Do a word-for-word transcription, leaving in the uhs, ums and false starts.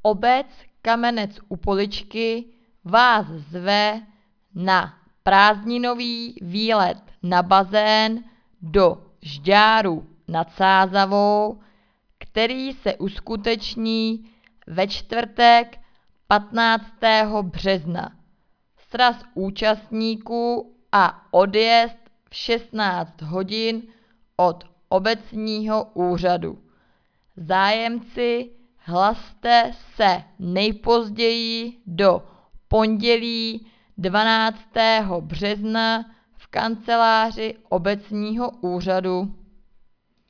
Obec Kamenec u Poličky vás zve na prázdninový výlet na bazén do Žďáru nad Sázavou, který se uskuteční ve čtvrtek patnáctého března. Sraz účastníků a odjezd v šestnáct hodin od obecního úřadu. Zájemci, hlaste se nejpozději do pondělí dvanáctého března v kanceláři obecního úřadu.